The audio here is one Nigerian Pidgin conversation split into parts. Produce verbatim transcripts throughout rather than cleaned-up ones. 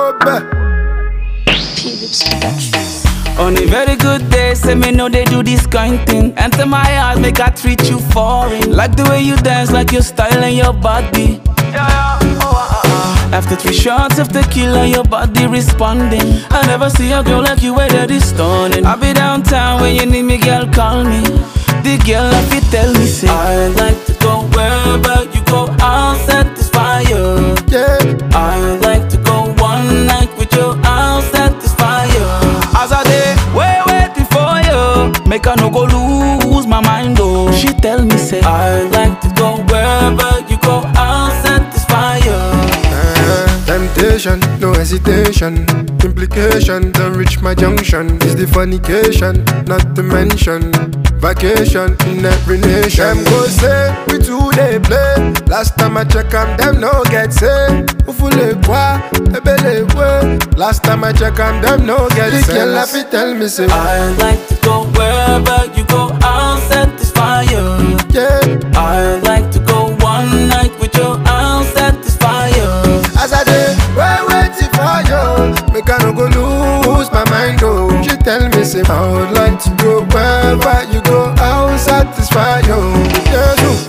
On a very good day, say me know they do this kind thing. Enter my heart, make I treat you foreign. Like the way you dance, like your style and your body. Yeah, yeah. Oh, uh, uh. After three shots of tequila, your body responding. I never see a girl like you where that is stunning. I'll be downtown when you need me, girl, call me. The girl if you tell me, say I'd like to go wherever you go, I'll satisfy you. Yeah, I'd like to go one night with you, I'll satisfy you. As I day, wait, waiting for you, make I no go lose my mind, oh. She tell me, say I'd like to go wherever you go, I'll satisfy you. uh, temptation, no hesitation. Implication, don't reach my junction. Is the fornication, not to mention vacation in every nation. Them go say, we two they play. Last time I check them, them no get say. Ufule kwa, ebele we. Last time I check them, them no get say. The girl have to tell me say I'd like to go wherever you go, I'll satisfy you. yeah, I'd like to go one night with you, I'll satisfy you. as I dey wait waiting for you, make I no go lose my mind oh. She tell me say I would like to go wherever you go, I'll satisfy you. Yeah, so.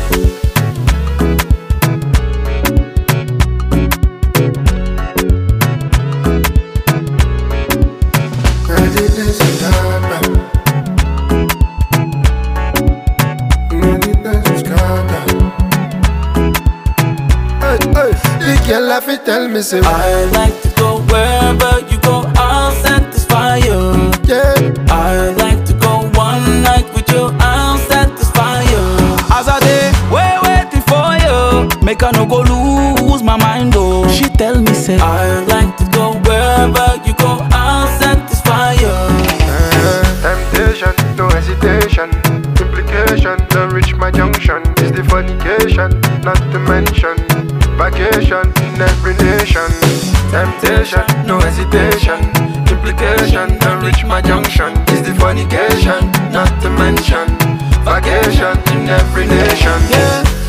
The girl have to tell me say I'd like to go wherever you go, I'll satisfy you. yeah, I'd like to go one night with you, I'll satisfy you. As I day, wait, waiting for you, make I no go lose my mind, oh. She tell me, say I'd like to go wherever you go, I'll satisfy you. uh, temptation, no hesitation. Implication, don't reach my junction. Is the fornication, not to mention vacation in every nation. Temptation, no hesitation. Implication, don't reach my junction. Is the fornication, not to mention vacation in every nation. Yeah.